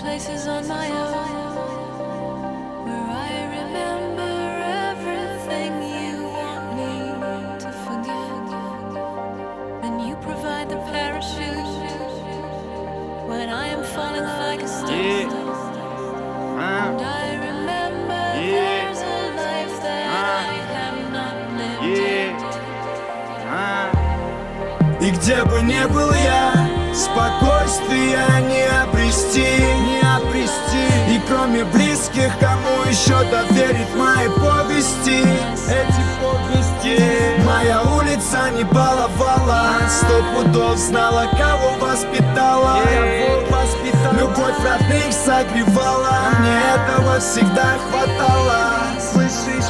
places on my own where I remember everything you want me to forget. Then you provide the parachute when I am falling like a stone. And I remember there's a life that I have not lived yet. И где бы ни был я, спокойствия не обрести. И кроме близких, кому еще доверить мои повести? Эти повести. Моя улица не баловала, 100 пудов знала, кого воспитала. Любовь родных согревала, мне этого всегда хватало. Слышишь,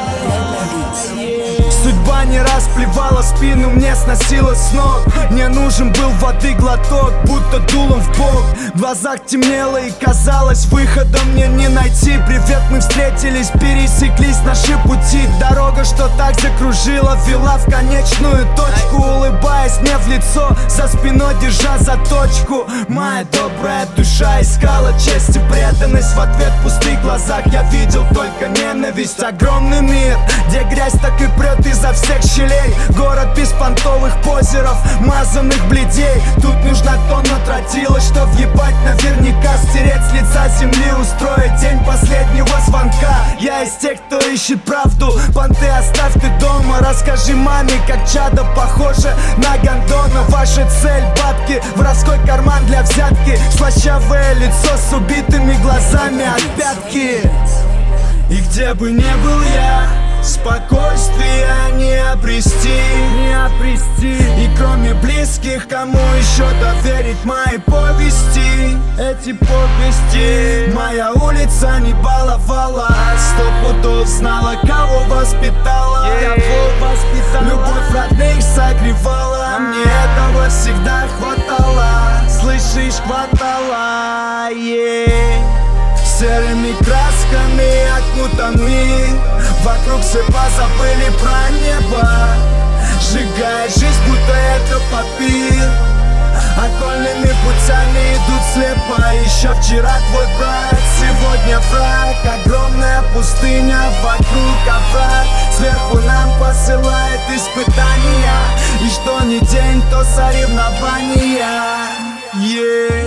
судьба не раз плевала спину, мне сносила с ног. Мне нужен был воды глоток, будто дулом в бок. В глазах темнело и казалось, выхода мне не найти. Привет, мы встретились, пересеклись наши пути. Дорога, что так закружила, вела в конечную точку. Улыбаясь мне в лицо, за спиной держа заточку. Моя добрая душа искала честь и преданность. В ответ в пустых глазах я видел только ненависть. Огромный мир, где грязь так и прет изо всех щелей. Город без понтовых позеров, мазанных бледей. Тут нужна тонна тротила, что въебать наверняка. Стереть с лица земли, устроить день последнего звонка. Я из тех, кто ищет правду. Понты оставь ты дома, расскажи маме, как чадо похоже на гондона. Ваша цель — бабки, воровской карман для взятки. Слащавое лицо с убитыми глазами от пятки. И где бы ни был я, спокойствия не обрести. И кроме близких, кому еще доверить мои повести? Эти повести. Моя улица не баловала, 100 пудов знала, кого воспитала. Любовь родных согревала, мне этого всегда хватало. Слышишь, хватало, Серыми красками окутаны, вокруг все позабыли про небо. Сжигая жизнь, будто это папир. Окольными путями идут слепо. Еще вчера твой брат, сегодня враг. Огромная пустыня, вокруг овраг. Сверху нам посылает испытания. И что ни день, то соревнования.